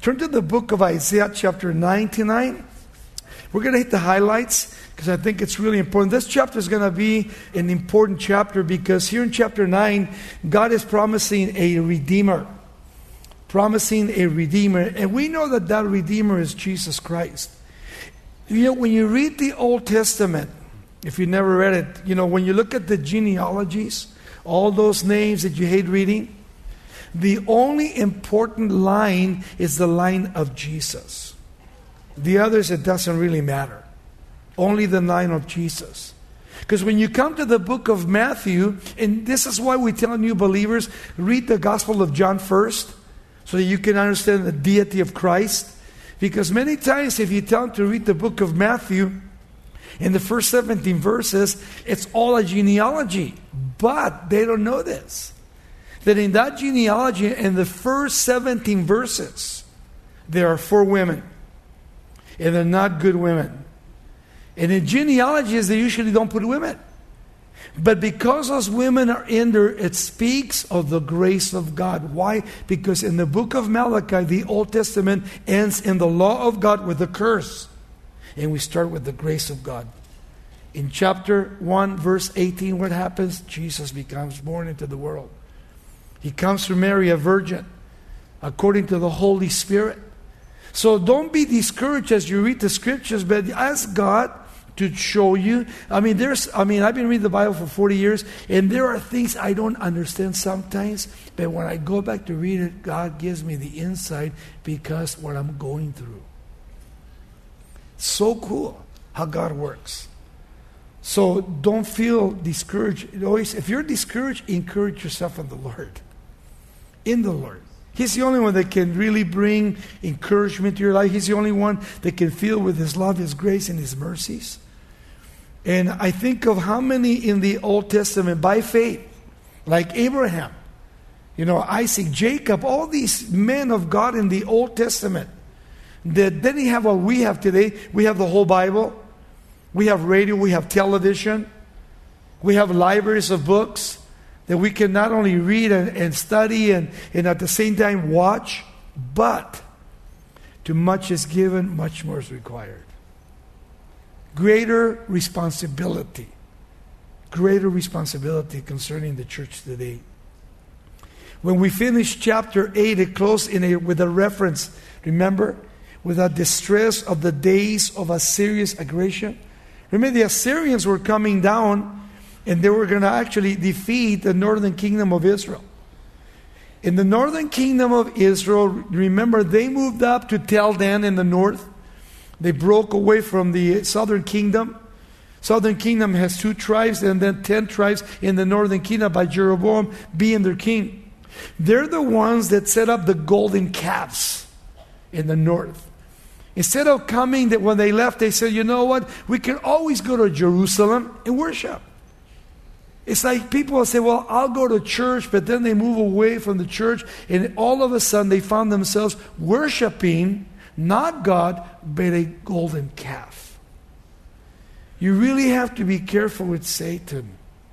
Turn to the book of Isaiah chapter 99. We're going to hit the highlights because I think it's really important. This chapter is going to be an important chapter because here in chapter 9, God is promising a Redeemer. Promising a Redeemer. And we know that that Redeemer is Jesus Christ. You know, when you read the Old Testament, if you never read it, you know, when you look at the genealogies, all those names that you hate reading, the only important line is the line of Jesus. The others, it doesn't really matter. Only the line of Jesus. Because when you come to the book of Matthew, and this is why we tell new believers, read the Gospel of John first, so that you can understand the deity of Christ. Because many times if you tell them to read the book of Matthew, in the first 17 verses, it's all a genealogy. But they don't know this. That in that genealogy, in the first 17 verses, there are 4 women. And they're not good women. And in genealogies, they usually don't put women. But because those women are in there, it speaks of the grace of God. Why? Because in the book of Malachi, the Old Testament ends in the law of God with a curse. And we start with the grace of God. In chapter 1, verse 18, what happens? Jesus becomes born into the world. He comes through Mary, a virgin, according to the Holy Spirit. So don't be discouraged as you read the scriptures, but ask God to show you. I've been reading the Bible for 40 years, and there are things I don't understand sometimes, but when I go back to read it, God gives me the insight because what I'm going through. So cool how God works. So don't feel discouraged. Always, if you're discouraged, encourage yourself in the Lord. In the Lord. He's the only one that can really bring encouragement to your life. He's the only one that can fill with His love, His grace, and His mercies. And I think of how many in the Old Testament by faith, like Abraham, Isaac, Jacob, all these men of God in the Old Testament that didn't have what we have today. We have the whole Bible. We have radio. We have television. We have libraries of books that we can not only read and study and at the same time watch, but to much is given, much more is required. Greater responsibility concerning the church today. When we finished chapter 8, it closed with a reference, remember, with the distress of the days of Assyria's aggression. Remember, the Assyrians were coming down and they were going to actually defeat the northern kingdom of Israel. In the northern kingdom of Israel, remember, they moved up to Tel Dan in the north. They broke away from the southern kingdom. Southern kingdom has 2 tribes and then 10 tribes in the northern kingdom by Jeroboam being their king. They're the ones that set up the golden calves in the north. Instead of coming, that when they left, they said, you know what? We can always go to Jerusalem and worship. It's like people will say, well, I'll go to church, but then they move away from the church, and all of a sudden they found themselves worshiping not God, but a golden calf. You really have to be careful with Satan.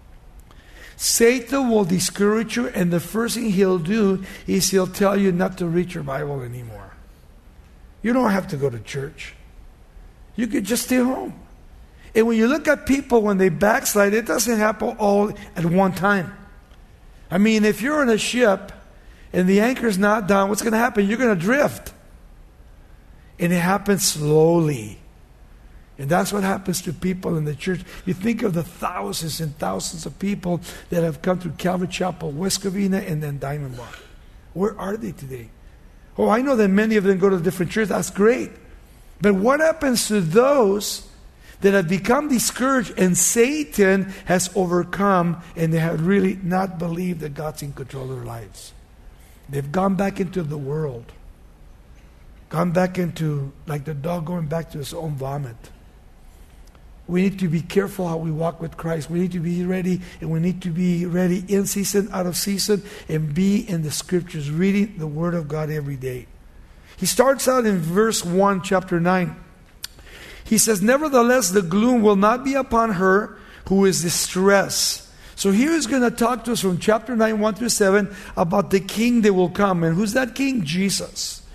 Satan will discourage you, and the first thing he'll do is he'll tell you not to read your Bible anymore. You don't have to go to church. You could just stay home. And when you look at people when they backslide, it doesn't happen all at one time. I mean, if you're on a ship and the anchor's not down, what's going to happen? You're going to drift. And it happens slowly. And that's what happens to people in the church. You think of the thousands and thousands of people that have come through Calvary Chapel, West Covina, and then Diamond Bar. Where are they today? Oh, I know that many of them go to different churches. That's great. But what happens to those that have become discouraged and Satan has overcome and they have really not believed that God's in control of their lives? They've gone back into the world. Gone back into, like the dog going back to his own vomit. We need to be careful how we walk with Christ. We need to be ready, and we need to be ready in season, out of season, and be in the Scriptures, reading the Word of God every day. He starts out in verse 1, chapter 9. He says, nevertheless, the gloom will not be upon her who is distressed. So here he's going to talk to us from chapter 9, 1 through 7, about the king that will come. And who's that king? Jesus.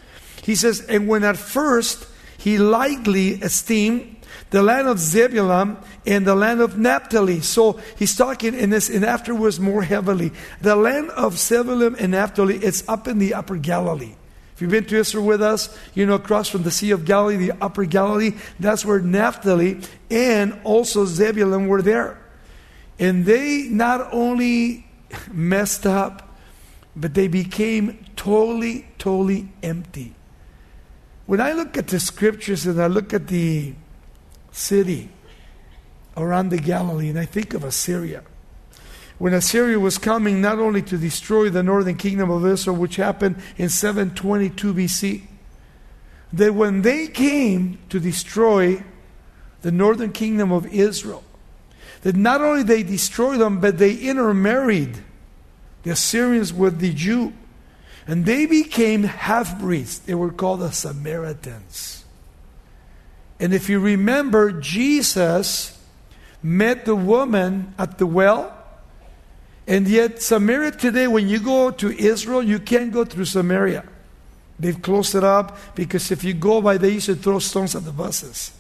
he says, and when at first he lightly esteemed the land of Zebulun and the land of Naphtali. So he's talking in this, and afterwards more heavily. The land of Zebulun and Naphtali, it's up in the upper Galilee. If you've been to Israel with us, you know, across from the Sea of Galilee, the upper Galilee, that's where Naphtali and also Zebulun were there. And they not only messed up, but they became totally empty. When I look at the scriptures and I look at the city around the Galilee, and I think of Assyria. When Assyria was coming not only to destroy the northern kingdom of Israel, which happened in 722 BC, that when they came to destroy the northern kingdom of Israel, that not only they destroyed them, but they intermarried the Assyrians with the Jew. And they became half-breeds. They were called the Samaritans. And if you remember, Jesus met the woman at the well. And yet Samaria today, when you go to Israel, you can't go through Samaria. They've closed it up because if you go by, they used to throw stones at the buses.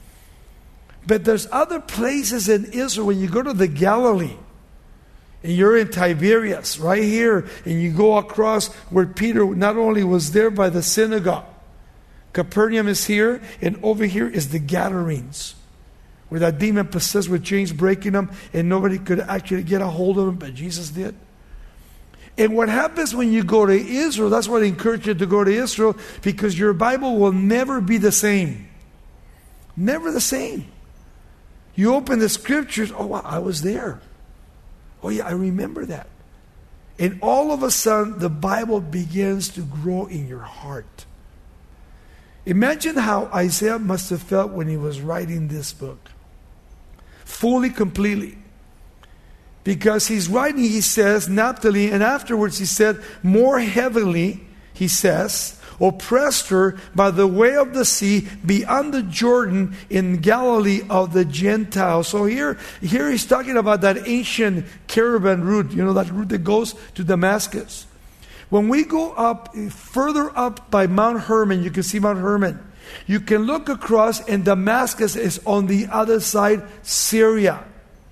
But there's other places in Israel when you go to the Galilee. And you're in Tiberias, right here, and you go across where Peter not only was there by the synagogue. Capernaum is here, and over here is the Gadarenes, where that demon possessed with chains breaking them, and nobody could actually get a hold of him, but Jesus did. And what happens when you go to Israel, that's why I encourage you to go to Israel, because your Bible will never be the same. Never the same. You open the scriptures, oh wow, I was there. Oh yeah, I remember that. And all of a sudden, the Bible begins to grow in your heart. Imagine how Isaiah must have felt when he was writing this book. Fully, completely. Because he's writing, he says, Naphtali, and afterwards he said, more heavily, he says, oppressed her by the way of the sea beyond the Jordan in Galilee of the Gentiles. So here he's talking about that ancient caravan route, you know, that route that goes to Damascus. When we go up, further up by Mount Hermon, you can see Mount Hermon. You can look across, and Damascus is on the other side, Syria.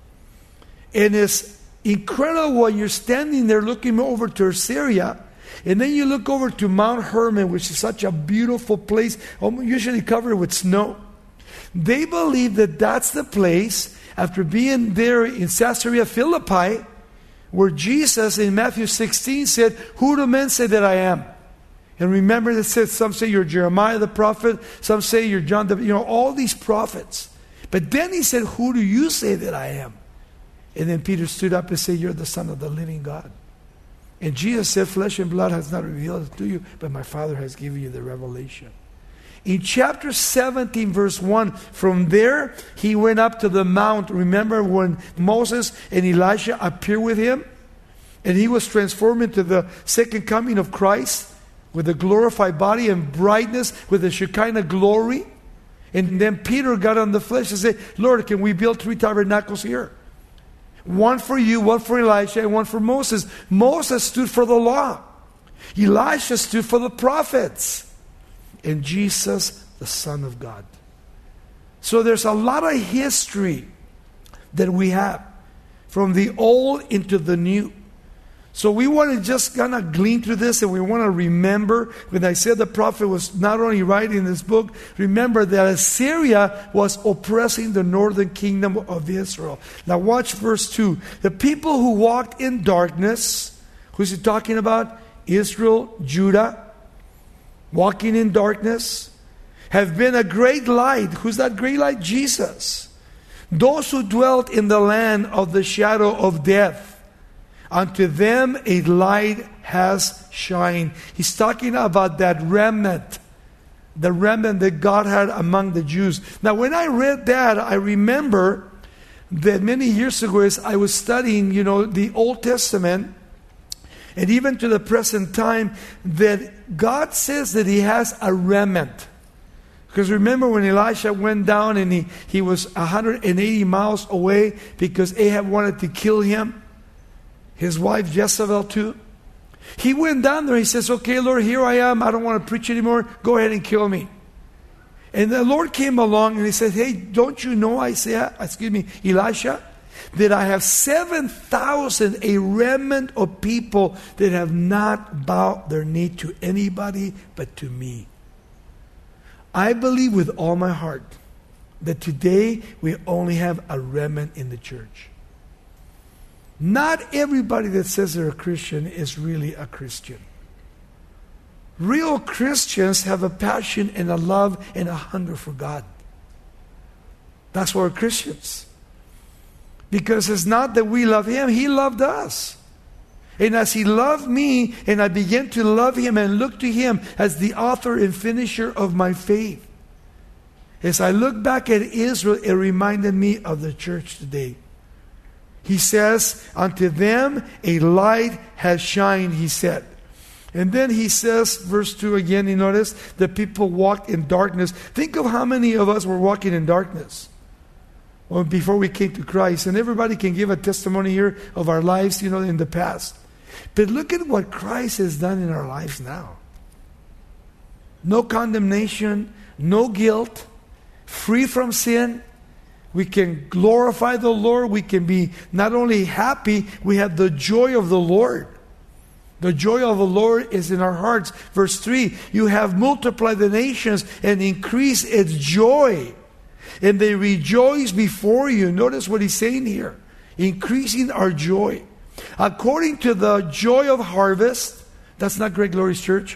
And it's incredible when you're standing there looking over to Syria, and then you look over to Mount Hermon, which is such a beautiful place, usually covered with snow. They believe that that's the place, after being there in Caesarea Philippi, where Jesus in Matthew 16 said, who do men say that I am? And remember that said, some say you're Jeremiah the prophet, some say you're John the, all these prophets. But then he said, who do you say that I am? And then Peter stood up and said, you're the Son of the living God. And Jesus said, flesh and blood has not revealed it to you, but my Father has given you the revelation. In chapter 17, verse 1, from there, he went up to the mount. Remember when Moses and Elijah appeared with him? And he was transformed into the second coming of Christ with a glorified body and brightness with the Shekinah glory. And then Peter got on the flesh and said, Lord, can we build 3 tabernacles here? One for you, one for Elijah, and one for Moses. Moses stood for the law. Elijah stood for the prophets. And Jesus, the Son of God. So there's a lot of history that we have from the old into the new. So we want to just kind of glean through this, and we want to remember when I said the prophet was not only writing this book, remember that Assyria was oppressing the northern kingdom of Israel. Now watch verse 2. The people who walked in darkness, who's he talking about? Israel, Judah, walking in darkness, have been a great light. Who's that great light? Jesus. Those who dwelt in the land of the shadow of death, unto them a light has shined. He's talking about that remnant, the remnant that God had among the Jews. Now when I read that, I remember that many years ago as I was studying, the Old Testament, and even to the present time, that God says that He has a remnant. Because remember when Elisha went down and he was 180 miles away because Ahab wanted to kill him? His wife Jezebel too. He went down there. He says, okay, Lord, here I am. I don't want to preach anymore. Go ahead and kill me. And the Lord came along and he said, hey, don't you know, Elisha, that I have 7,000, a remnant of people that have not bowed their knee to anybody but to me. I believe with all my heart that today we only have a remnant in the church. Not everybody that says they're a Christian is really a Christian. Real Christians have a passion and a love and a hunger for God. That's why we're Christians. Because it's not that we love Him, He loved us. And as He loved me, and I began to love Him and look to Him as the author and finisher of my faith. As I look back at Israel, it reminded me of the church today. He says, unto them a light has shined, He said. And then He says, verse 2 again, you notice, the people walked in darkness. Think of how many of us were walking in darkness before we came to Christ. And everybody can give a testimony here of our lives, in the past. But look at what Christ has done in our lives now. No condemnation, no guilt, free from sin. We can glorify the Lord. We can be not only happy, we have the joy of the Lord. The joy of the Lord is in our hearts. Verse 3, you have multiplied the nations and increased its joy. And they rejoice before you. Notice what He's saying here. Increasing our joy. According to the joy of harvest. That's not Great Glories Church.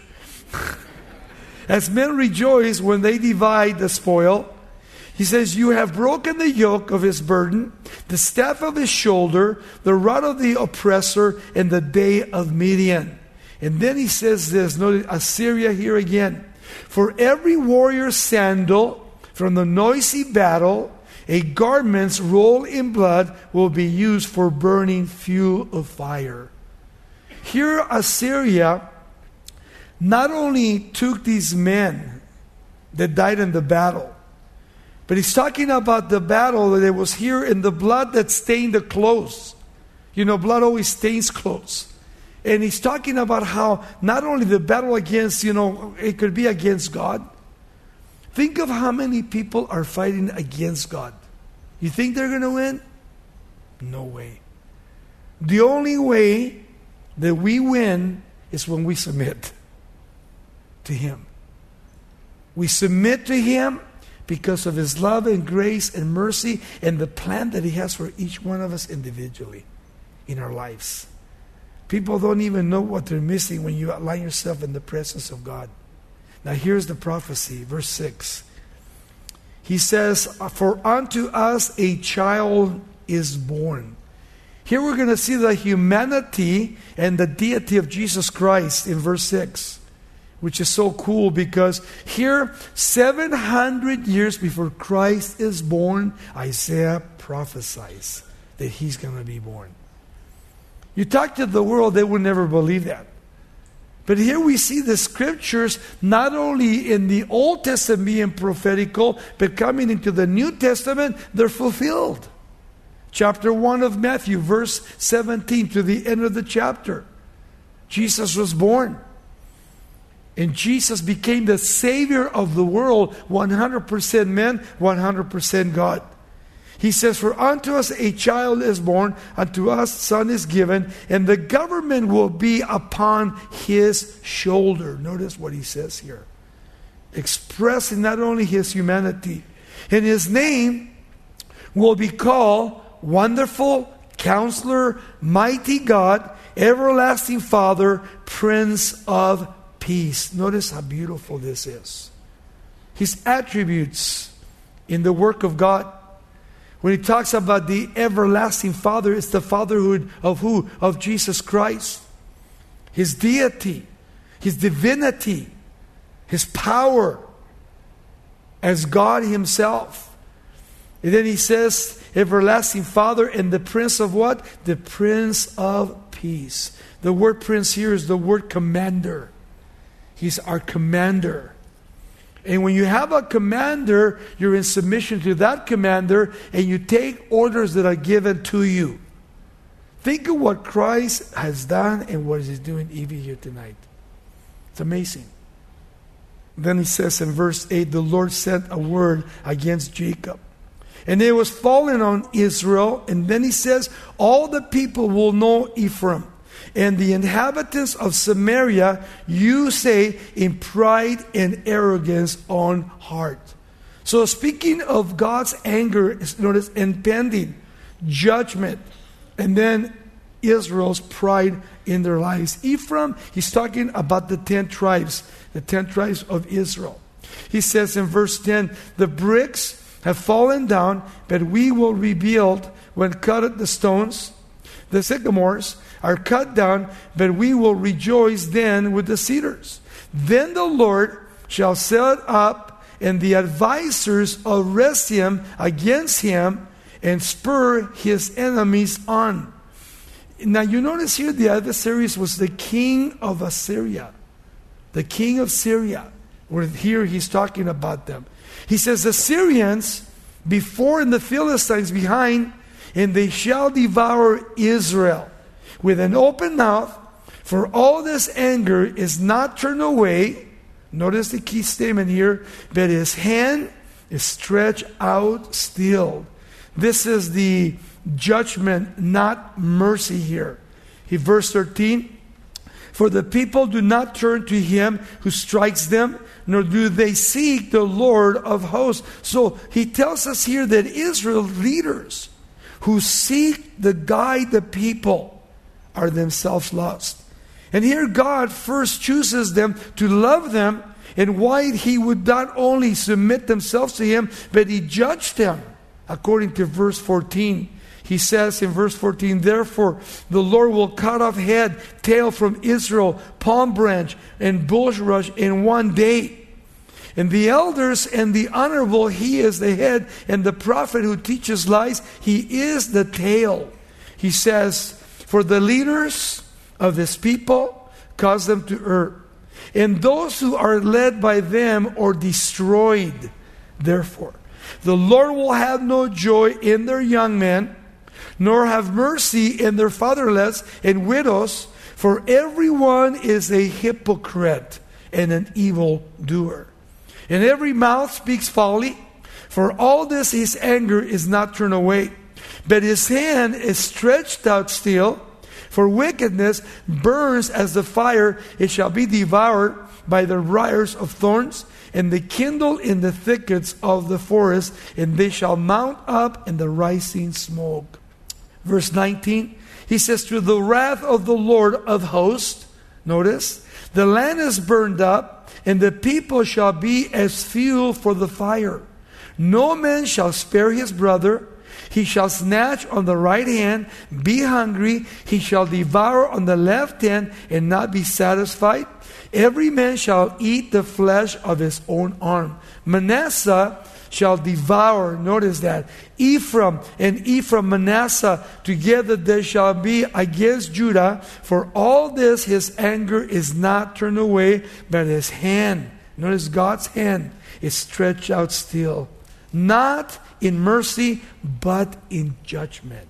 As men rejoice when they divide the spoil. He says, you have broken the yoke of his burden, the staff of his shoulder, the rod of the oppressor, in the day of Midian. And then he says this, notice Assyria here again. For every warrior's sandal from the noisy battle, a garment's rolled in blood will be used for burning fuel of fire. Here Assyria not only took these men that died in the battle, but he's talking about the battle that it was here in the blood that stained the clothes. Blood always stains clothes. And he's talking about how not only the battle against, it could be against God. Think of how many people are fighting against God. You think they're going to win? No way. The only way that we win is when we submit to Him. We submit to Him because of His love and grace and mercy and the plan that He has for each one of us individually in our lives. People don't even know what they're missing when you align yourself in the presence of God. Now here's the prophecy, verse 6. He says, for unto us a child is born. Here we're going to see the humanity and the deity of Jesus Christ in verse 6. Which is so cool because here, 700 years before Christ is born, Isaiah prophesies that He's going to be born. You talk to the world, they would never believe that. But here we see the scriptures not only in the Old Testament being prophetical, but coming into the New Testament, they're fulfilled. Chapter 1 of Matthew, verse 17 to the end of the chapter. Jesus was born. And Jesus became the Savior of the world, 100% man, 100% God. He says, for unto us a child is born, unto us son is given, and the government will be upon His shoulder. Notice what He says here. Expressing not only His humanity. And His name will be called Wonderful, Counselor, Mighty God, Everlasting Father, Prince of Peace. Notice how beautiful this is. His attributes in the work of God. When He talks about the everlasting Father, it's the fatherhood of who? Of Jesus Christ. His deity, His divinity, His power as God Himself. And then He says, everlasting Father, and the Prince of what? The Prince of Peace. The word prince here is the word commander. He's our commander. And when you have a commander, you're in submission to that commander and you take orders that are given to you. Think of what Christ has done and what He's doing even here tonight. It's amazing. Then He says in verse 8, the Lord sent a word against Jacob, and it was fallen on Israel. And then He says, all the people will know Ephraim, and the inhabitants of Samaria, you say, in pride and arrogance on heart. So speaking of God's anger, notice impending judgment, and then Israel's pride in their lives. Ephraim, he's talking about the 10 tribes, the 10 tribes of Israel. He says in verse 10, the bricks have fallen down, but we will rebuild when cut at the stones. The sycamores are cut down, but we will rejoice then with the cedars. Then the Lord shall set up, and the advisors of Rezim against him, and spur his enemies on. Now you notice here the adversaries was the king of Assyria. The king of Syria. Where here he's talking about them. He says, the Syrians before and the Philistines behind, and they shall devour Israel with an open mouth, for all this anger is not turned away. Notice the key statement here, but his hand is stretched out still. This is the judgment, not mercy here. Verse 13, for the people do not turn to him who strikes them, nor do they seek the Lord of hosts. So he tells us here that Israel leaders who seek to guide the people are themselves lost. And here God first chooses them to love them, and why He would not only submit themselves to Him, but He judged them. According to verse 14, He says in verse 14, therefore the Lord will cut off head, tail from Israel, palm branch, and bulrush in one day. And the elders and the honorable, he is the head, and the prophet who teaches lies, he is the tail. He says, for the leaders of this people cause them to err, and those who are led by them are destroyed. Therefore, the Lord will have no joy in their young men, nor have mercy in their fatherless and widows, for everyone is a hypocrite and an evildoer. And every mouth speaks folly. For all this his anger is not turned away, but his hand is stretched out still. For wickedness burns as the fire, it shall be devoured by the briars of thorns, and they kindle in the thickets of the forest, and they shall mount up in the rising smoke. Verse 19, he says, through the wrath of the Lord of hosts, notice, the land is burned up, and the people shall be as fuel for the fire. No man shall spare his brother. He shall snatch on the right hand, be hungry. He shall devour on the left hand, and not be satisfied. Every man shall eat the flesh of his own arm. Manasseh shall devour, notice that, Ephraim, and Ephraim Manasseh, together they shall be against Judah. For all this his anger is not turned away, but his hand, notice God's hand, is stretched out still. Not in mercy, but in judgment.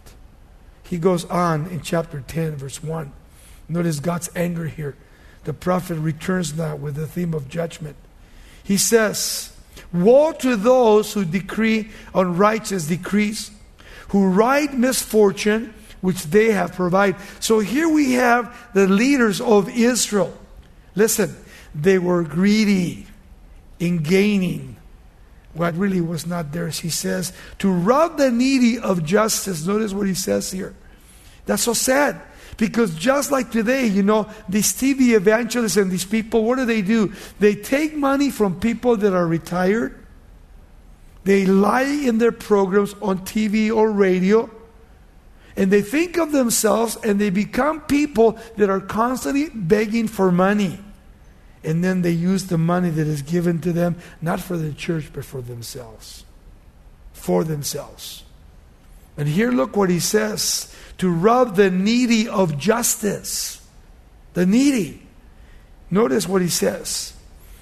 He goes on in chapter 10, verse 1. Notice God's anger here. The prophet returns now with the theme of judgment. He says, woe to those who decree unrighteous decrees, who write misfortune which they have provided. So here we have the leaders of Israel. Listen, they were greedy in gaining what really was not theirs. He says, to rob the needy of justice. Notice what he says here. That's so sad. Because just like today, these TV evangelists and these people, what do? They take money from people that are retired. They lie in their programs on TV or radio. And they think of themselves and they become people that are constantly begging for money. And then they use the money that is given to them, not for the church, but for themselves. For themselves. And here look what he says. To rob the needy of justice. The needy. Notice what he says.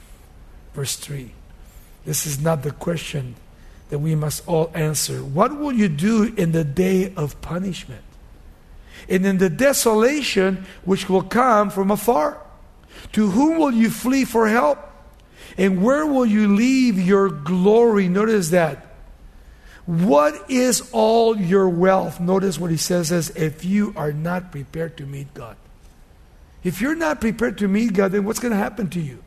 Verse 3. This is not the question that we must all answer. What will you do in the day of punishment? and in the desolation which will come from afar. To whom will you flee for help? And where will you leave your glory? Notice that. What is all your wealth? Notice what he says is, if you are not prepared to meet God. If you're not prepared to meet God, then what's going to happen to you?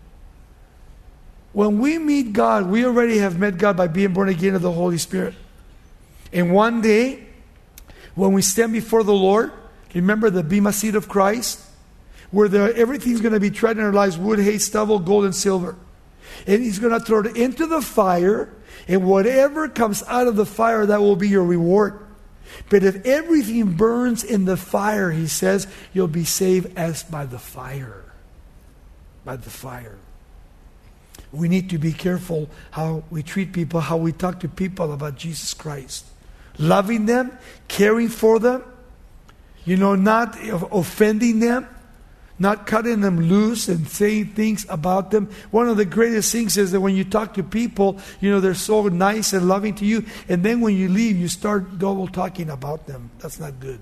When we meet God, we already have met God by being born again of the Holy Spirit. And one day, when we stand before the Lord, remember the Bema seat of Christ, where everything's going to be tried in our lives, wood, hay, stubble, gold, and silver. And He's going to throw it into the fire, and whatever comes out of the fire, that will be your reward. But if everything burns in the fire, He says, you'll be saved as by the fire. By the fire. We need to be careful how we treat people, how we talk to people about Jesus Christ. Loving them, caring for them, not offending them, not cutting them loose and saying things about them. One of the greatest things is that when you talk to people, they're so nice and loving to you, and then when you leave, you start double talking about them. That's not good.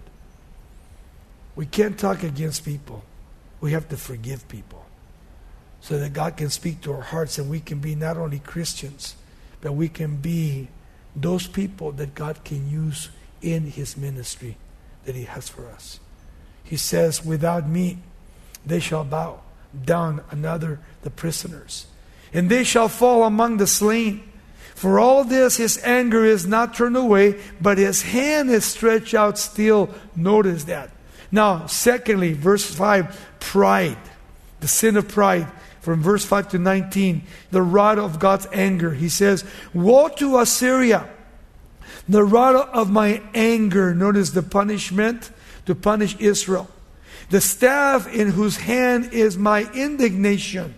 We can't talk against people. We have to forgive people so that God can speak to our hearts, and we can be not only Christians, but we can be those people that God can use in His ministry that He has for us. He says, without me, they shall bow down another the prisoners, and they shall fall among the slain. For all this, His anger is not turned away, but His hand is stretched out still. Notice that. Now, secondly, verse 5, pride. The sin of pride. From verse 5 to 19, the rod of God's anger. He says, woe to Assyria, the rod of my anger. Notice the punishment to punish Israel. The staff in whose hand is my indignation.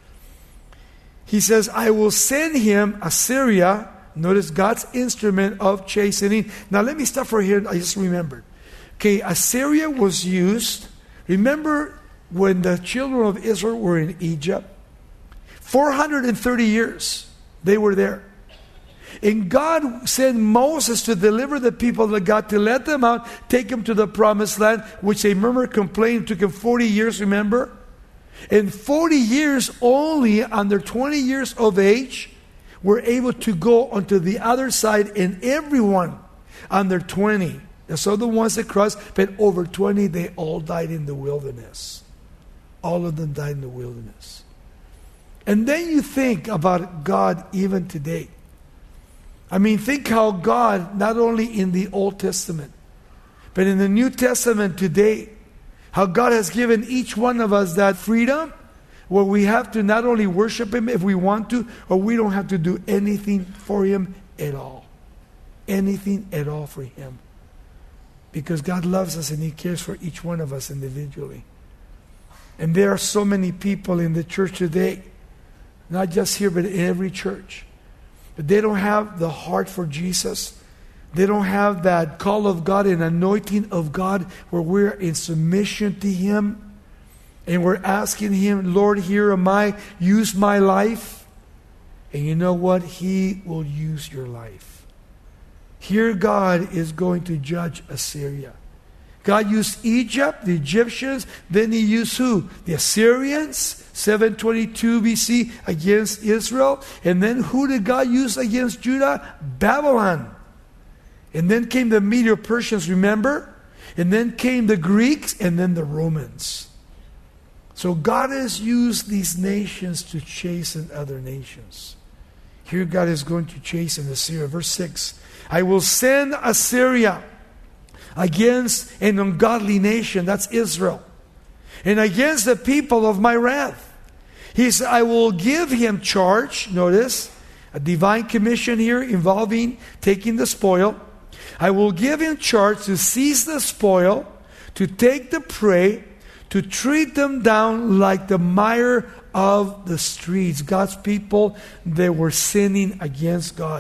He says, I will send him, Assyria. Notice God's instrument of chastening. Now let me stop for here. I just remembered. Okay, Assyria was used. Remember when the children of Israel were in Egypt? 430 years they were there. And God sent Moses to deliver the people of God, to let them out, take them to the promised land, which they murmured, complained. It took them 40 years, remember? In 40 years, only under 20 years of age, were able to go onto the other side, and everyone under 20. So the ones that crossed, but over 20, they all died in the wilderness. All of them died in the wilderness. And then you think about God even today. I mean, think how God, not only in the Old Testament, but in the New Testament today, how God has given each one of us that freedom where we have to not only worship Him if we want to, or we don't have to do anything for Him at all. Anything at all for Him. Because God loves us and He cares for each one of us individually. And there are so many people in the church today, not just here, but in every church. But they don't have the heart for Jesus. They don't have that call of God and anointing of God where we're in submission to Him. And we're asking Him, Lord, here am I, use my life. And you know what? He will use your life. Here God is going to judge Assyria. God used Egypt, the Egyptians, then He used who? The Assyrians, 722 BC against Israel. And then who did God use against Judah? Babylon. And then came the Medo-Persians, remember? And then came the Greeks, and then the Romans. So God has used these nations to chasten other nations. Here God is going to chasten Assyria. Verse 6, I will send Assyria against an ungodly nation, that's Israel, and against the people of my wrath. He said, I will give him charge, notice, a divine commission here involving taking the spoil. I will give him charge to seize the spoil, to take the prey, to treat them down like the mire of the streets. God's people, they were sinning against God.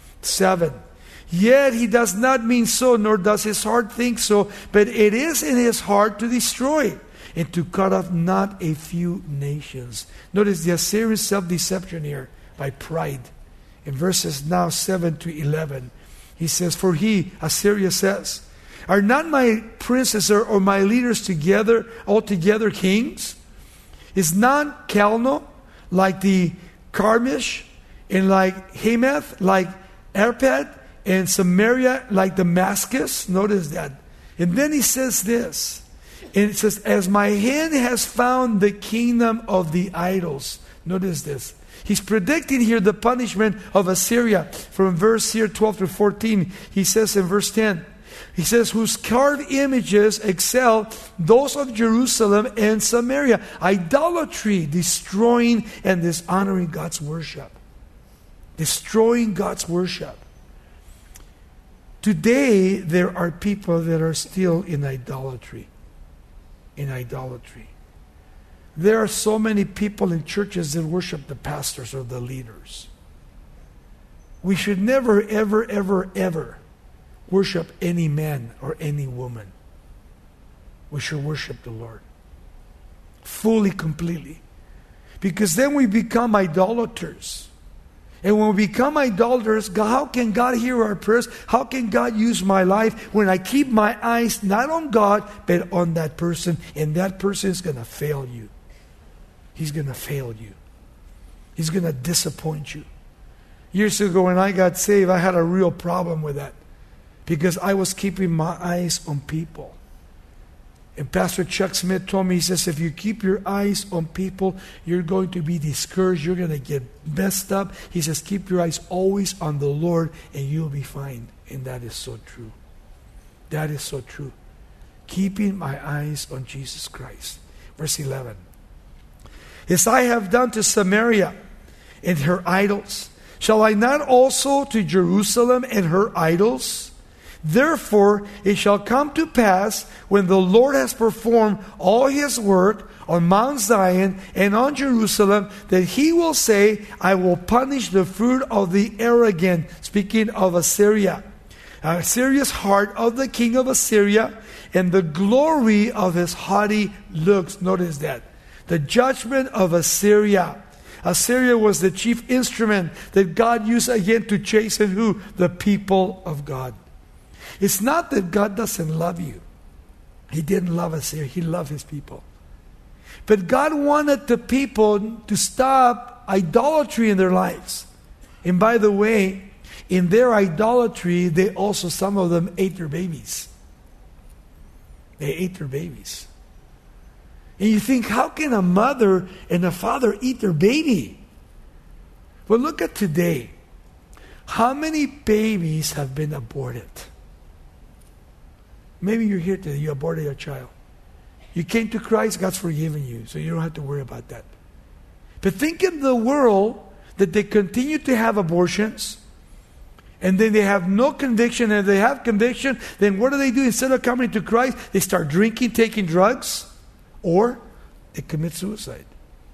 7. Yet he does not mean so, nor does his heart think so, but it is in his heart to destroy and to cut off not a few nations. Notice the Assyrian self-deception here by pride. In verses now 7 to 11, he says, for he, Assyria says, Are not my princes or my leaders together, altogether kings? Is not Calno like the Carmish, and like Hamath, like Arpad, and Samaria like Damascus? Notice that. And then he says this. And it says, as my hand has found the kingdom of the idols. Notice this. He's predicting here the punishment of Assyria. From verse here 12 to 14, he says in verse 10, he says, whose carved images excel those of Jerusalem and Samaria. Idolatry, destroying and dishonoring God's worship. Destroying God's worship. Today, there are people that are still in idolatry. In idolatry. There are so many people in churches that worship the pastors or the leaders. We should never, ever, ever, ever worship any man or any woman. We should worship the Lord. Fully, completely. Because then we become idolaters. And when we become idolaters, how can God hear our prayers? How can God use my life when I keep my eyes not on God, but on that person? And that person is going to fail you. He's going to fail you. He's going to disappoint you. Years ago when I got saved, I had a real problem with that. Because I was keeping my eyes on people. And Pastor Chuck Smith told me, he says, if you keep your eyes on people, you're going to be discouraged. You're going to get messed up. He says, keep your eyes always on the Lord and you'll be fine. And that is so true. That is so true. Keeping my eyes on Jesus Christ. Verse 11. As I have done to Samaria and her idols, shall I not also to Jerusalem and her idols? Therefore, it shall come to pass when the Lord has performed all his work on Mount Zion and on Jerusalem, that he will say, I will punish the fruit of the arrogant. Speaking of Assyria. Assyria's heart of the king of Assyria and the glory of his haughty looks. Notice that. The judgment of Assyria. Assyria was the chief instrument that God used again to chasten who? The people of God. It's not that God doesn't love you. He didn't love Assyria. He loved his people. But God wanted the people to stop idolatry in their lives. And by the way, in their idolatry, they also, some of them ate their babies. They ate their babies. And you think, how can a mother and a father eat their baby? Well, look at today. How many babies have been aborted? Maybe you're here today, you aborted your child. You came to Christ, God's forgiven you, so you don't have to worry about that. But think in the world that they continue to have abortions, and then they have no conviction, and if they have conviction, then what do? Instead of coming to Christ, they start drinking, taking drugs, or they commit suicide.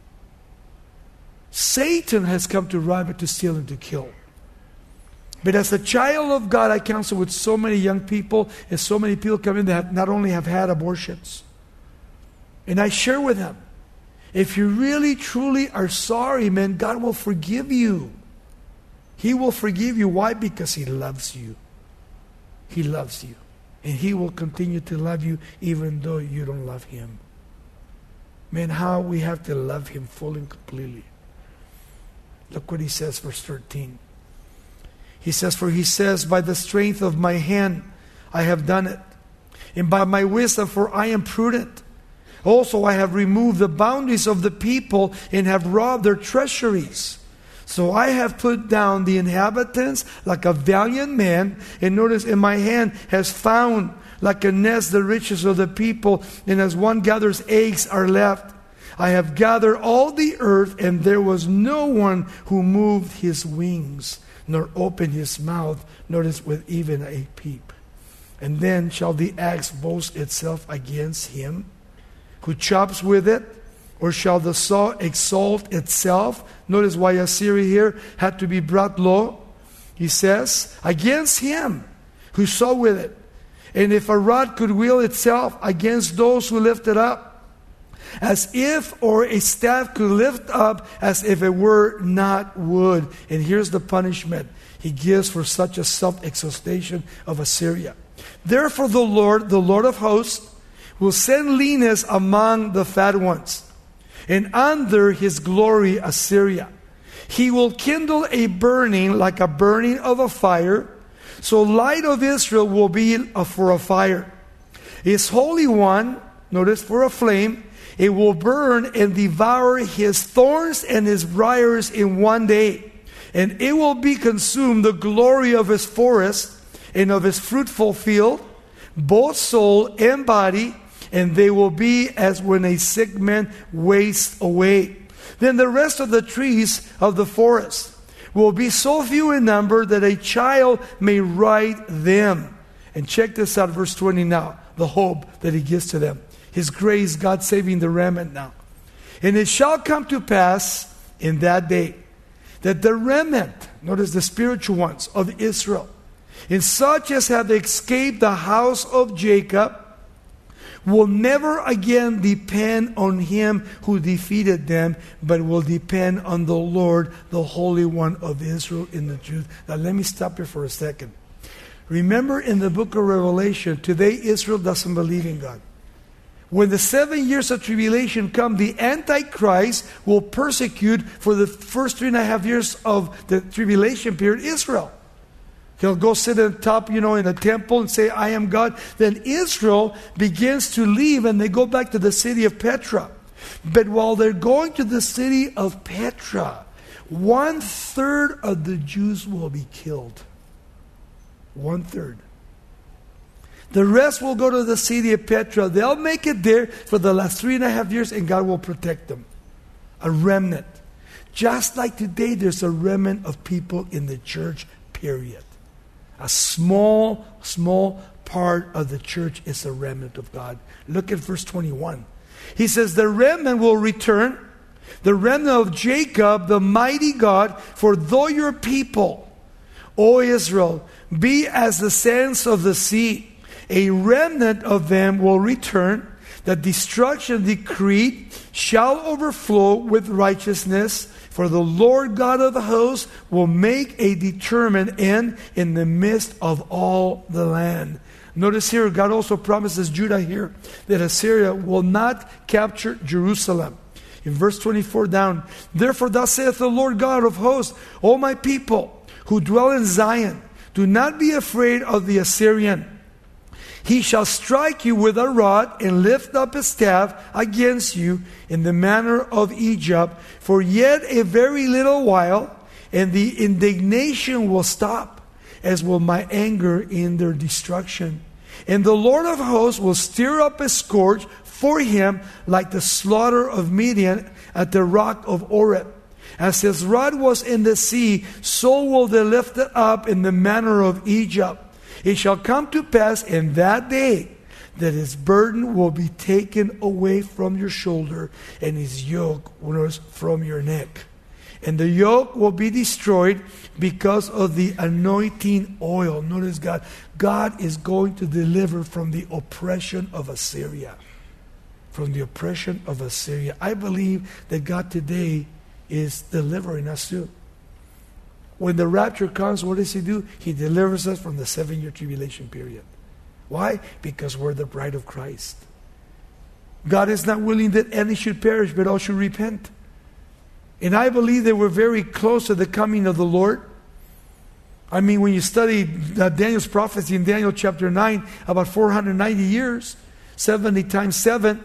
Satan has come to rob, to steal, and to kill. But as a child of God, I counsel with so many young people and so many people come in that not only have had abortions. And I share with them, if you really, truly are sorry, man, God will forgive you. He will forgive you. Why? Because He loves you. He loves you. And He will continue to love you even though you don't love Him. Man, how we have to love Him fully and completely. Look what He says, verse 13. He says, for He says, by the strength of my hand I have done it, and by my wisdom, for I am prudent. Also I have removed the boundaries of the people and have robbed their treasuries. So I have put down the inhabitants like a valiant man, and notice, in my hand has found like a nest the riches of the people, and as one gathers eggs are left. I have gathered all the earth, and there was no one who moved his wings, nor opened his mouth, notice, with even a peep. And then shall the axe boast itself against him who chops with it? Or shall the saw exalt itself? Notice why Assyria here had to be brought low. He says, against him who saw with it. And if a rod could wheel itself against those who lift it up, as if, or a staff could lift up as if it were not wood. And here's the punishment He gives for such a self-exaltation of Assyria. Therefore the Lord of hosts, will send leanness among the fat ones, and under his glory Assyria. He will kindle a burning like a burning of a fire, so light of Israel will be for a fire. His Holy One, notice, for a flame, it will burn and devour his thorns and his briars in one day. And it will be consumed the glory of his forest and of his fruitful field, both soul and body, and they will be as when a sick man wastes away. Then the rest of the trees of the forest will be so few in number that a child may write them. And check this out, verse 20 now, the hope that he gives to them. His grace, God saving the remnant now. And it shall come to pass in that day that the remnant, notice the spiritual ones of Israel, and such as have escaped the house of Jacob, will never again depend on him who defeated them, but will depend on the Lord, the Holy One of Israel in the truth. Now let me stop here for a second. Remember in the book of Revelation, today Israel doesn't believe in God. When the 7 years of tribulation come, the Antichrist will persecute for the first 3.5 years of the tribulation period Israel. He'll go sit on top, in a temple and say, I am God. Then Israel begins to leave and they go back to the city of Petra. But while they're going to the city of Petra, 1/3 of the Jews will be killed. 1/3. The rest will go to the city of Petra. They'll make it there for the last 3.5 years and God will protect them. A remnant. Just like today, there's a remnant of people in the church, period. A small part of the church is a remnant of God. Look at verse 21. He says, the remnant will return, the remnant of Jacob, the mighty God, for though your people, O Israel, be as the sands of the sea, a remnant of them will return. The destruction decreed shall overflow with righteousness. For the Lord God of the hosts will make a determined end in the midst of all the land. Notice here, God also promises Judah here that Assyria will not capture Jerusalem. In verse 24 down, therefore thus saith the Lord God of hosts, O my people who dwell in Zion, do not be afraid of the Assyrian. He shall strike you with a rod and lift up his staff against you in the manner of Egypt. For yet a very little while, and the indignation will stop, as will my anger in their destruction. And the Lord of hosts will stir up a scourge for him like the slaughter of Midian at the rock of Oreb. As his rod was in the sea, so will they lift it up in the manner of Egypt. It shall come to pass in that day that his burden will be taken away from your shoulder and his yoke from your neck. And the yoke will be destroyed because of the anointing oil. Notice God is going to deliver from the oppression of Assyria. From the oppression of Assyria. I believe that God today is delivering us too. When the rapture comes, what does he do? He delivers us from the 7-year tribulation period. Why? Because we're the bride of Christ. God is not willing that any should perish, but all should repent. And I believe that we're very close to the coming of the Lord. I mean, when you study Daniel's prophecy in Daniel chapter 9, about 490 years, 70 times 7,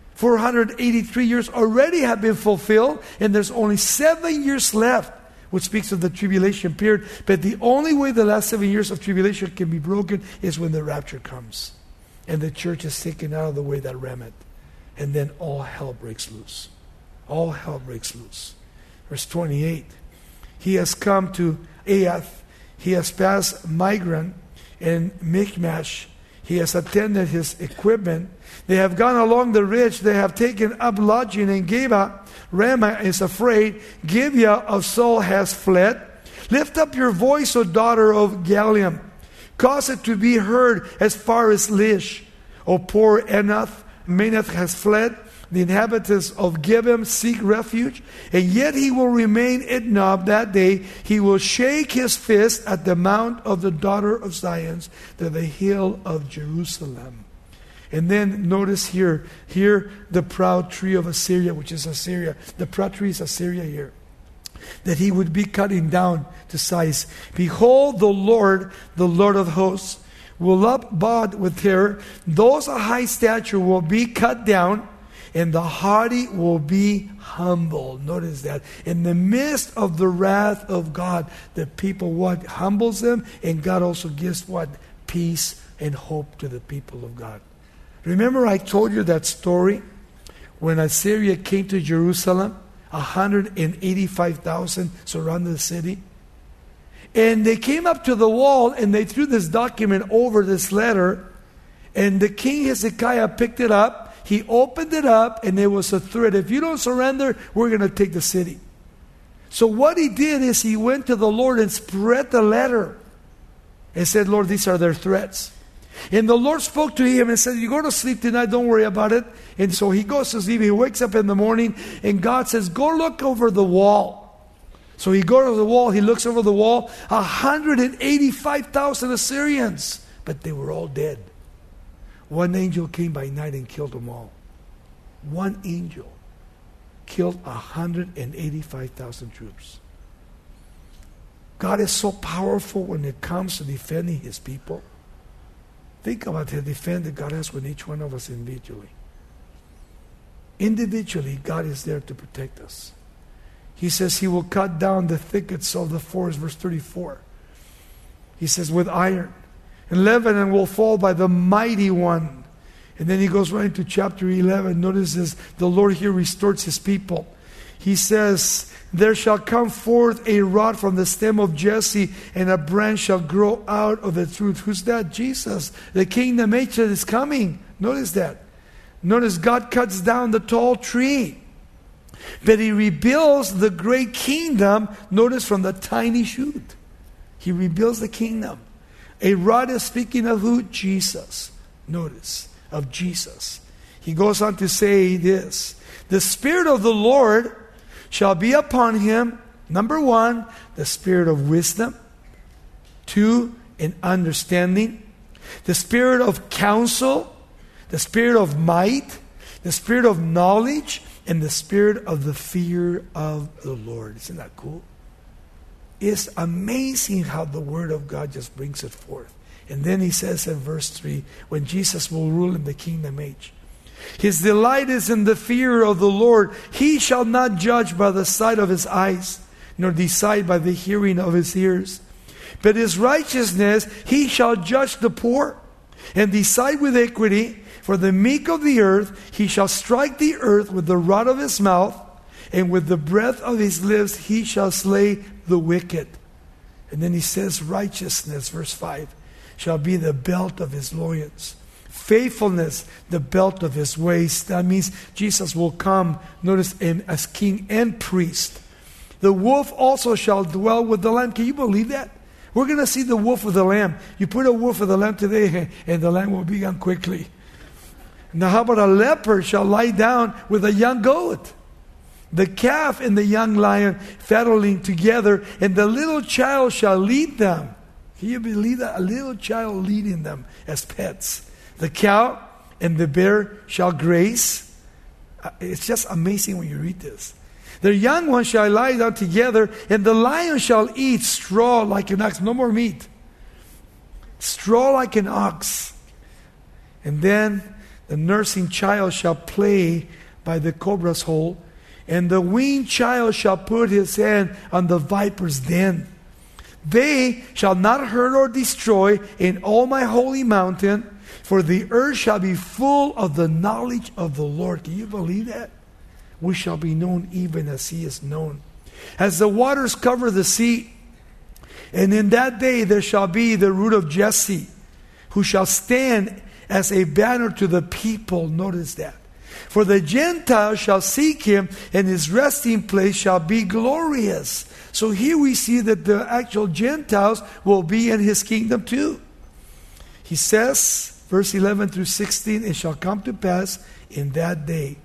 483 years already have been fulfilled, and there's only 7 years left, which speaks of the tribulation period. But the only way the last 7 years of tribulation can be broken is when the rapture comes. And the church is taken out of the way, that remnant. And then all hell breaks loose. All hell breaks loose. Verse 28. He has come to Aiath. He has passed Migron and Michmash. He has attended his equipment. They have gone along the ridge. They have taken up lodging in Geba. Ramah is afraid. Gibeah of Saul has fled. Lift up your voice, O daughter of Gallium. Cause it to be heard as far as Lish. O poor Anath, Manath has fled. the inhabitants of Gibeon seek refuge, and yet he will remain at Nob that day. He will shake his fist at the mount of the daughter of Zion, to the hill of Jerusalem. And then notice here the proud tree of Assyria, which is Assyria. The proud tree is Assyria here. That he would be cutting down to size. Behold, the Lord of hosts, will upbod with terror. Those of high stature will be cut down, and the haughty will be humbled. Notice that. In the midst of the wrath of God, the people what? Humbles them, and God also gives what? Peace and hope to the people of God. Remember I told you that story when Assyria came to Jerusalem? 185,000 surrounded the city. And they came up to the wall and they threw this document over this letter. And the king Hezekiah picked it up. He opened it up and there was a threat. If you don't surrender, we're going to take the city. So what he did is he went to the Lord and spread the letter. And said, Lord, these are their threats. And the Lord spoke to him and said, you go to sleep tonight, don't worry about it. And so he goes to sleep. He wakes up in the morning and God says, go look over the wall. So he goes to the wall, he looks over the wall, 185,000 Assyrians, but they were all dead. One angel came by night and killed them all. One angel killed 185,000 troops. God is so powerful when it comes to defending his people. Think about the defense that God has with each one of us individually. Individually, God is there to protect us. He says he will cut down the thickets of the forest, verse 34. He says, with iron. And Lebanon will fall by the mighty one. And then he goes right into chapter 11. Notice this, the Lord here restores his people. He says, there shall come forth a rod from the stem of Jesse, and a branch shall grow out of its root. Who's that? Jesus. The kingdom age is coming. Notice that. Notice God cuts down the tall tree. But he rebuilds the great kingdom, notice, from the tiny shoot. He rebuilds the kingdom. A rod is speaking of who? Jesus. Notice, of Jesus. He goes on to say this. The Spirit of the Lord shall be upon him. Number one, the spirit of wisdom. Two, in understanding. The spirit of counsel. The spirit of might. The spirit of knowledge. And the spirit of the fear of the Lord. Isn't that cool? It's amazing how the Word of God just brings it forth. And then he says in verse 3, when Jesus will rule in the kingdom age, his delight is in the fear of the Lord. He shall not judge by the sight of his eyes, nor decide by the hearing of his ears. But his righteousness he shall judge the poor, and decide with equity. For the meek of the earth, he shall strike the earth with the rod of his mouth, and with the breath of his lips he shall slay the wicked. And then he says righteousness, verse 5, shall be the belt of his loins. Faithfulness, the belt of his waist. That means Jesus will come, notice, as king and priest. The wolf also shall dwell with the lamb. Can you believe that? We're going to see the wolf with the lamb. You put a wolf with the lamb today, and the lamb will be gone quickly. Now how about a leopard shall lie down with a young goat? The calf and the young lion fattling together, and the little child shall lead them. Can you believe that? A little child leading them as pets. The cow and the bear shall graze. It's just amazing when you read this. Their young ones shall lie down together, and the lion shall eat straw like an ox. No more meat. Straw like an ox. And then the nursing child shall play by the cobra's hole, and the weaned child shall put his hand on the viper's den. They shall not hurt or destroy in all my holy mountain, for the earth shall be full of the knowledge of the Lord. Can you believe that? We shall be known even as he is known. As the waters cover the sea, and in that day there shall be the root of Jesse, who shall stand as a banner to the people. Notice that. For the Gentiles shall seek him, and his resting place shall be glorious. So here we see that the actual Gentiles will be in his kingdom too. He says, verse 11 through 16, it shall come to pass in that day,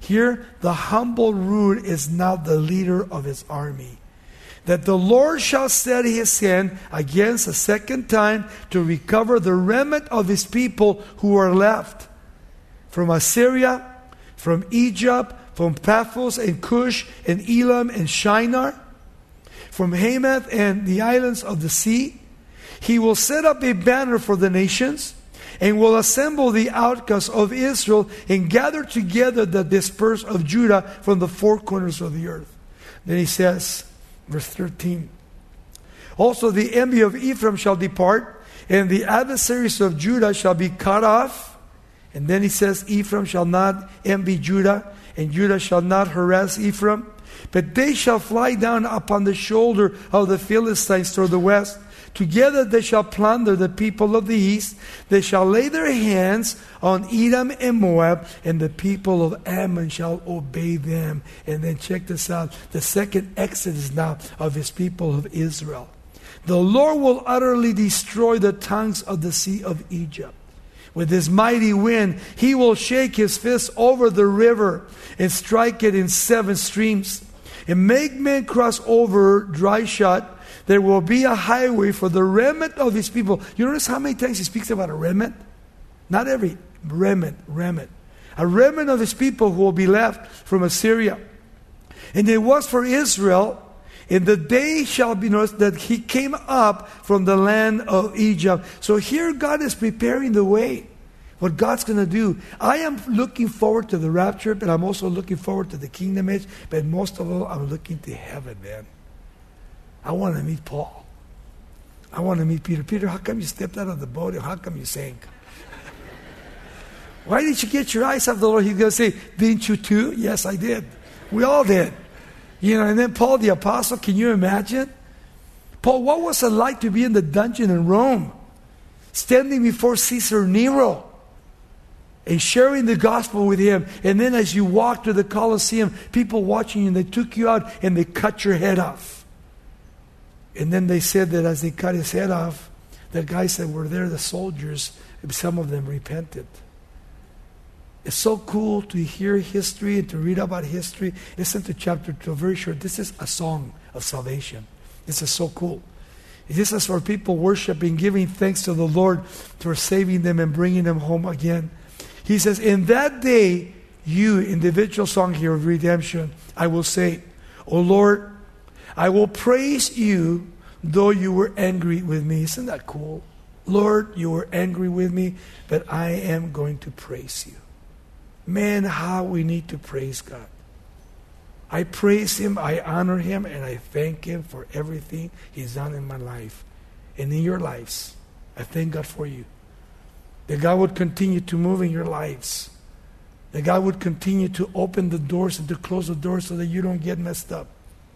Here, the humble root is now the leader of his army. That the Lord shall set his hand against a second time to recover the remnant of his people who are left. From Assyria, from Egypt, from Paphos and Cush and Elam and Shinar, from Hamath and the islands of the sea. He will set up a banner for the nations, and will assemble the outcasts of Israel, and gather together the dispersed of Judah from the four corners of the earth. Then he says, verse 13, also the envy of Ephraim shall depart, and the adversaries of Judah shall be cut off. And then he says, Ephraim shall not envy Judah, and Judah shall not harass Ephraim, but they shall fly down upon the shoulder of the Philistines toward the west. Together they shall plunder the people of the east. They shall lay their hands on Edom and Moab, and the people of Ammon shall obey them. And then check this out. The second exodus now of his people of Israel. The Lord will utterly destroy the tongues of the sea of Egypt. With his mighty wind, he will shake his fist over the river and strike it in 7 streams, and make men cross over dry shod. There will be a highway for the remnant of his people. You notice how many times he speaks about a remnant? Not every remnant. A remnant of his people who will be left from Assyria. And it was for Israel, in the day shall be noticed that he came up from the land of Egypt. So here God is preparing the way. What God's going to do. I am looking forward to the rapture, but I'm also looking forward to the kingdom age. But most of all, I'm looking to heaven, man. I want to meet Paul. I want to meet Peter. Peter, how come you stepped out of the boat? How come you sank? Why didn't you get your eyes off the Lord? He's going to say, didn't you too? Yes, I did. We all did. You know, and then Paul the apostle, can you imagine? Paul, what was it like to be in the dungeon in Rome? Standing before Caesar Nero and sharing the gospel with him. And then as you walked to the Colosseum, people watching you, and they took you out and they cut your head off. And then they said that as they cut his head off, the guys that were there, the soldiers, some of them repented. It's so cool to hear history and to read about history. Listen to chapter 2, very short. This is a song of salvation. This is so cool. This is for people worshiping, giving thanks to the Lord for saving them and bringing them home again. He says, in that day, you, individual song here of redemption, I will say, O Lord, I will praise you, though you were angry with me. Isn't that cool? Lord, you were angry with me, but I am going to praise you. Man, how we need to praise God. I praise him, I honor him, and I thank him for everything he's done in my life and in your lives. I thank God for you. That God would continue to move in your lives. That God would continue to open the doors and to close the doors so that you don't get messed up.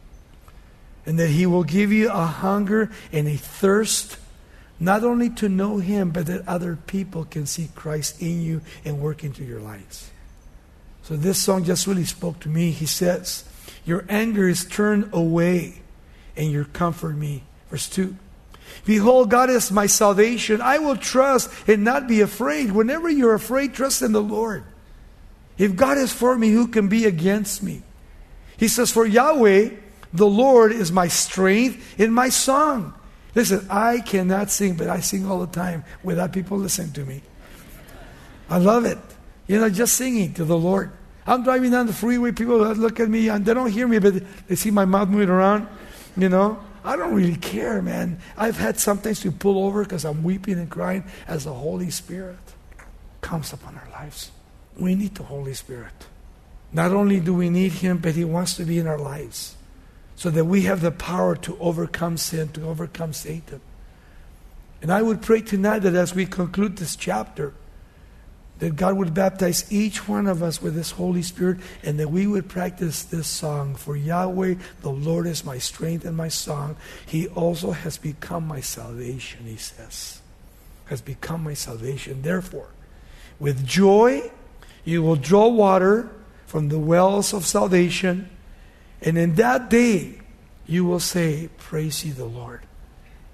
And that he will give you a hunger and a thirst, not only to know him, but that other people can see Christ in you and work into your lives. So this song just really spoke to me. He says, your anger is turned away and you comfort me. Verse 2. Behold, God is my salvation. I will trust and not be afraid. Whenever you're afraid, trust in the Lord. If God is for me, who can be against me? He says, for Yahweh, the Lord is my strength and my song. Listen, I cannot sing, but I sing all the time without people listening to me. I love it. You know, just singing to the Lord. I'm driving down the freeway, people look at me and they don't hear me, but they see my mouth moving around. You know, I don't really care, man. I've had sometimes to pull over because I'm weeping and crying as the Holy Spirit comes upon our lives. We need the Holy Spirit. Not only do we need him, but he wants to be in our lives, so that we have the power to overcome sin, to overcome Satan. And I would pray tonight that as we conclude this chapter, that God would baptize each one of us with His Holy Spirit, and that we would practice this song. For Yahweh, the Lord is my strength and my song. He also has become my salvation, he says. Has become my salvation. Therefore, with joy, you will draw water from the wells of salvation. And in that day, you will say, praise ye the Lord.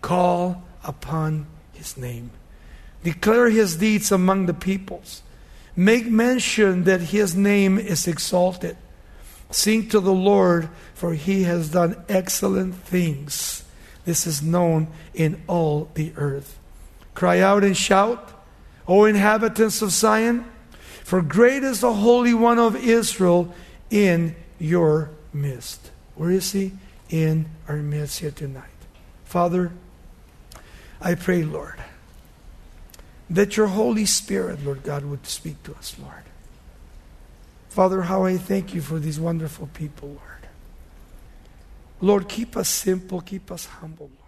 Call upon His name. Declare His deeds among the peoples. Make mention that His name is exalted. Sing to the Lord, for He has done excellent things. This is known in all the earth. Cry out and shout, O inhabitants of Zion, for great is the Holy One of Israel in your midst. Where is He? In our midst here tonight. Father, I pray, Lord, that your Holy Spirit, Lord God, would speak to us, Lord. Father, how I thank you for these wonderful people, Lord. Lord, keep us simple, keep us humble, Lord.